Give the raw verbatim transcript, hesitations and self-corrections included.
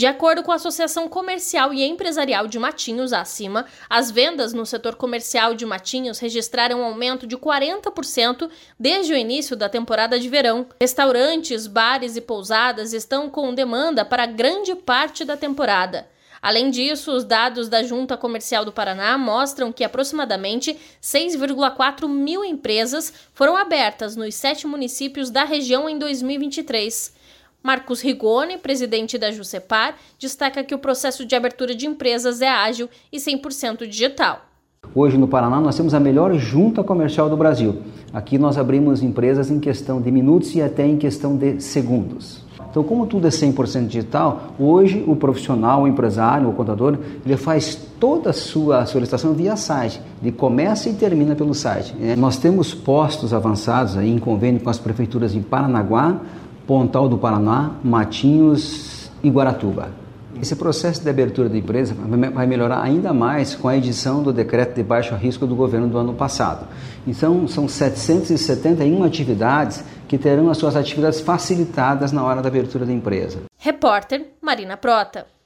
De acordo com a Associação Comercial e Empresarial de Matinhos, a ACIMA, as vendas no setor comercial de Matinhos registraram um aumento de quarenta por cento desde o início da temporada de verão. Restaurantes, bares e pousadas estão com demanda para grande parte da temporada. Além disso, os dados da Junta Comercial do Paraná mostram que aproximadamente seis vírgula quatro mil empresas foram abertas nos sete municípios da região em dois mil e vinte e três. Marcos Rigoni, presidente da Jusepar, destaca que o processo de abertura de empresas é ágil e cem por cento digital. Hoje no Paraná nós temos a melhor junta comercial do Brasil. Aqui nós abrimos empresas em questão de minutos e até em questão de segundos. Então, como tudo é cem por cento digital, hoje o profissional, o empresário, o contador, ele faz toda a sua solicitação via site, ele começa e termina pelo site. Nós temos postos avançados aí em convênio com as prefeituras de Paranaguá, Pontal do Paraná, Matinhos e Guaratuba. Esse processo de abertura da empresa vai melhorar ainda mais com a edição do decreto de baixo risco do governo do ano passado. Então, são setecentas e setenta e uma atividades que terão as suas atividades facilitadas na hora da abertura da empresa. Repórter Marina Prota.